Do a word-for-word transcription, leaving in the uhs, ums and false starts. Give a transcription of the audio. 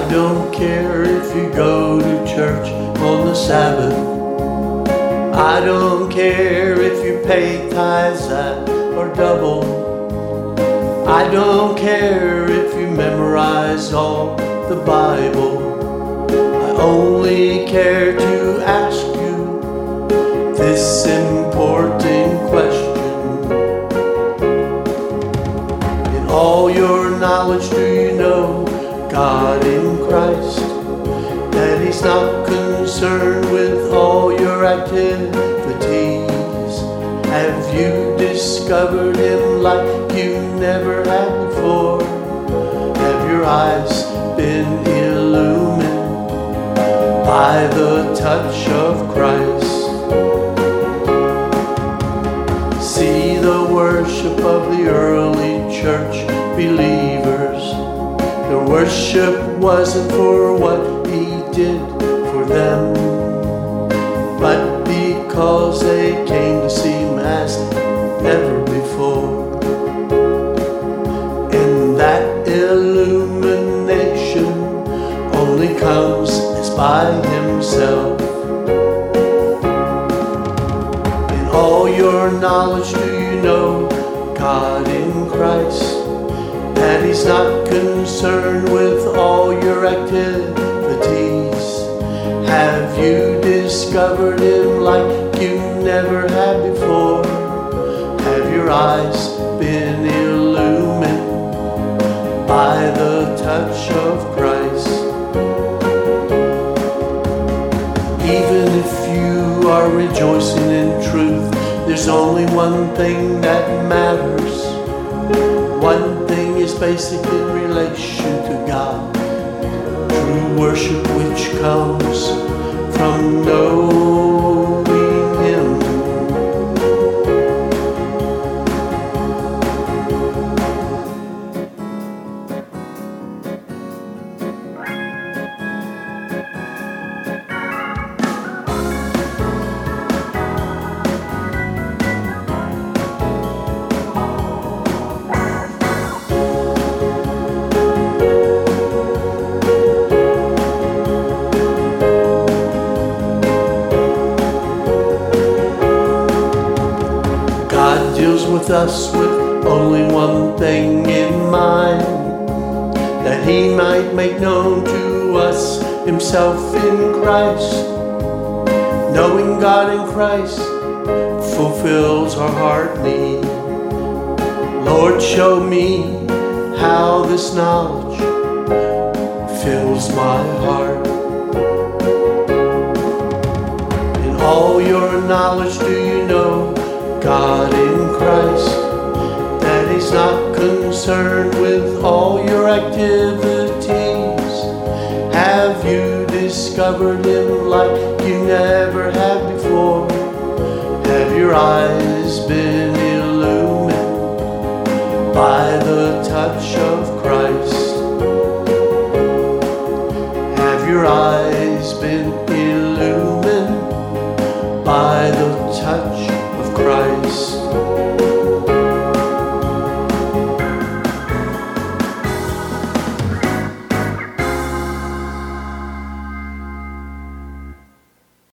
I don't care if you go to church on the Sabbath. I don't care if you pay tithes at or double. I don't care if you memorize all the Bible. I only care to ask you this important question. In all your knowledge, do you know God in Christ? That He's not concerned with all your activities. Have you discovered Him like you never had before? Have your eyes been illumined by the touch of Christ? See the worship of the early church believers. Their worship wasn't for what He did for them, but because they came to see Him as never before. And that illumination only comes as by Himself. In all your knowledge, do you know God in Christ? That He's not concerned with all your activities. Have you discovered Him like you never had before? Have your eyes been illumined by the touch of Christ? Even if you are rejoicing in truth, there's only one thing that matters. One thing is basic in relation to God. True worship which comes from knowing Him. Deals with us with only one thing in mind, that He might make known to us Himself in Christ. Knowing God in Christ fulfills our heart need. Lord, show me how this knowledge fills my heart. In all your knowledge, do you know God in Christ? That He's not concerned with all your activities. Have you discovered Him like you never had before? Have your eyes been illumined by the touch of Christ? Have your eyes been illumined by the touch